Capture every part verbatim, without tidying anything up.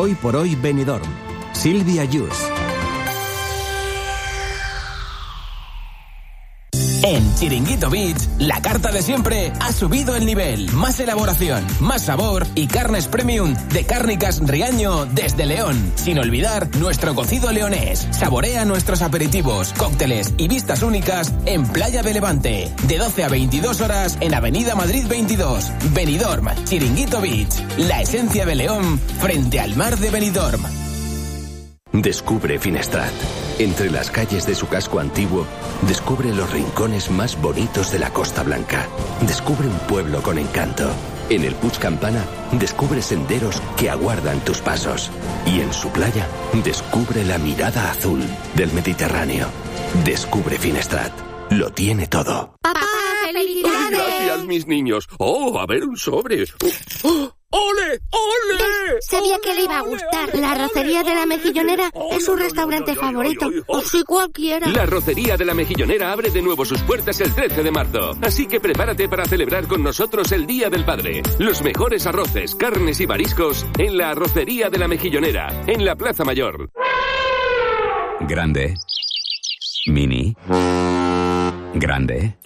Hoy por hoy Benidorm. Silvia Yus. En Chiringuito Beach, la carta de siempre ha subido el nivel. Más elaboración, más sabor y carnes premium de Cárnicas Riaño desde León. Sin olvidar nuestro cocido leonés. Saborea nuestros aperitivos, cócteles y vistas únicas en Playa de Levante. De doce a veintidós horas en Avenida Madrid veintidós. Benidorm, Chiringuito Beach. La esencia de León frente al mar de Benidorm. Descubre Finestrat. Entre las calles de su casco antiguo, descubre los rincones más bonitos de la Costa Blanca. Descubre un pueblo con encanto. En el Puig Campana, descubre senderos que aguardan tus pasos. Y en su playa, descubre la mirada azul del Mediterráneo. Descubre Finestrat. Lo tiene todo. ¡Papá, felicidades! Gracias, mis niños. Oh, a ver un sobre. ¡Oh! ¡Ole! ¡Ole! Sabía que le iba a gustar. La Arrocería de la Mejillonera es su restaurante favorito. O si cualquiera. La Arrocería de la Mejillonera abre de nuevo sus puertas el trece de marzo. Así que prepárate para celebrar con nosotros el Día del Padre. Los mejores arroces, carnes y mariscos en la Arrocería de la Mejillonera, en la Plaza Mayor. Grande. Mini. Grande.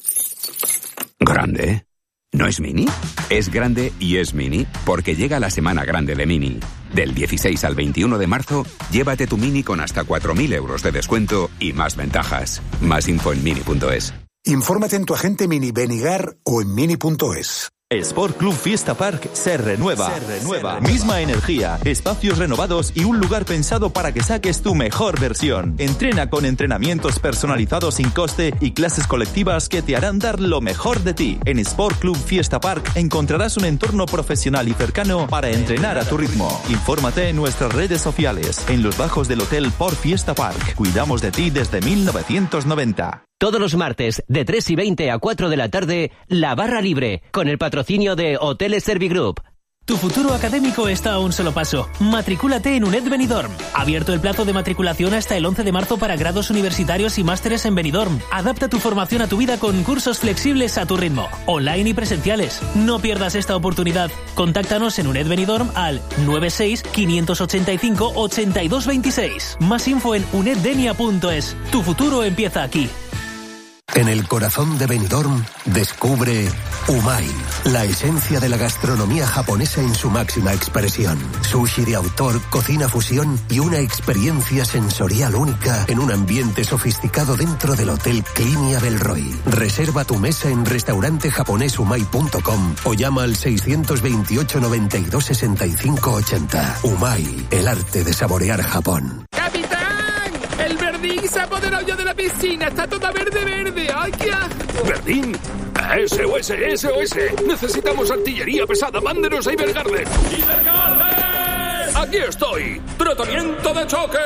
Grande. ¿No es mini? Es grande y es mini, porque llega la semana grande de Mini. Del dieciséis al veintiuno de marzo, llévate tu Mini con hasta cuatro mil euros de descuento y más ventajas. Más info en mini punto es. Infórmate en tu agente Mini Benigar o en mini punto es. Sport Club Fiesta Park se renueva. se renueva. Misma energía, espacios renovados y un lugar pensado para que saques tu mejor versión. Entrena con entrenamientos personalizados sin coste y clases colectivas que te harán dar lo mejor de ti. En Sport Club Fiesta Park encontrarás un entorno profesional y cercano para entrenar a tu ritmo. Infórmate en nuestras redes sociales, en los bajos del Hotel Port Fiesta Park. Cuidamos de ti desde mil novecientos noventa. Todos los martes, de tres y veinte a cuatro de la tarde, La Barra Libre, con el patrocinio de Hoteles Servigroup. Tu futuro académico está a un solo paso. Matricúlate en UNED Benidorm. Abierto el plazo de matriculación hasta el once de marzo para grados universitarios y másteres en Benidorm. Adapta tu formación a tu vida con cursos flexibles a tu ritmo, online y presenciales. No pierdas esta oportunidad. Contáctanos en UNED Benidorm al nueve seis, cinco ocho cinco, ocho dos dos seis. Más info en uneddenia punto es. Tu futuro empieza aquí. En el corazón de Benidorm, descubre Umai, la esencia de la gastronomía japonesa en su máxima expresión. Sushi de autor, cocina fusión y una experiencia sensorial única en un ambiente sofisticado dentro del Hotel Clinia del Roy. Reserva tu mesa en restaurante japonés umai punto com o llama al seiscientos veintiocho, noventa y dos, sesenta y cinco, ochenta. Umai, el arte de saborear Japón. ¡Capitán! ¡El Verdín se ha apoderado ya de la piscina! ¡Está toda verde, verde! ¡Ay, qué asco! ¿Verdín? ¡S O S, S O S! ¡Necesitamos artillería pesada! ¡Mándenos a Ibergarden! ¡Ibergarden! ¡Aquí estoy! ¡Tratamiento de choque!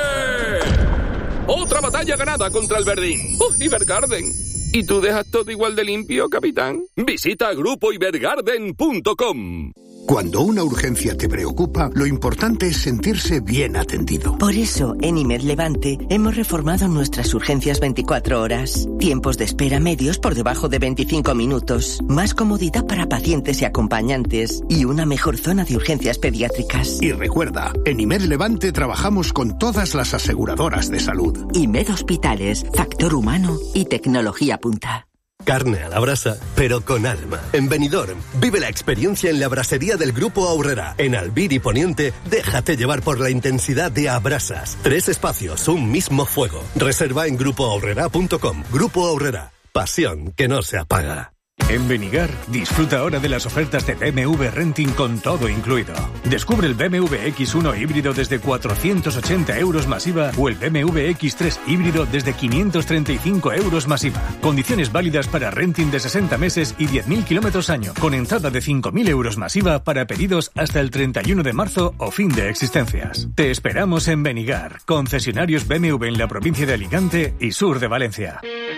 ¡Otra batalla ganada contra el Verdín! ¡Oh, Ibergarden! ¿Y tú dejas todo igual de limpio, capitán? Visita grupo ibergarden punto com. Cuando una urgencia te preocupa, lo importante es sentirse bien atendido. Por eso, en IMED Levante, hemos reformado nuestras urgencias veinticuatro horas. Tiempos de espera medios por debajo de veinticinco minutos. Más comodidad para pacientes y acompañantes. Y una mejor zona de urgencias pediátricas. Y recuerda, en IMED Levante trabajamos con todas las aseguradoras de salud. IMED Hospitales, factor humano y tecnología punta. Carne a la brasa, pero con alma. En Benidorm, vive la experiencia en la brasería del Grupo Aurrera. En Albir y Poniente, déjate llevar por la intensidad de Abrasas. Tres espacios, un mismo fuego. Reserva en grupo aurrera punto com. Grupo Aurrera, pasión que no se apaga. En Benigar, disfruta ahora de las ofertas de B M W Renting con todo incluido. Descubre el B M W X uno híbrido desde cuatrocientos ochenta euros más I V A o el B M W X tres híbrido desde quinientos treinta y cinco euros más I V A. Condiciones válidas para renting de sesenta meses y diez mil kilómetros año, con entrada de cinco mil euros más I V A para pedidos hasta el treinta y uno de marzo o fin de existencias. Te esperamos en Benigar, concesionarios B M W en la provincia de Alicante y sur de Valencia.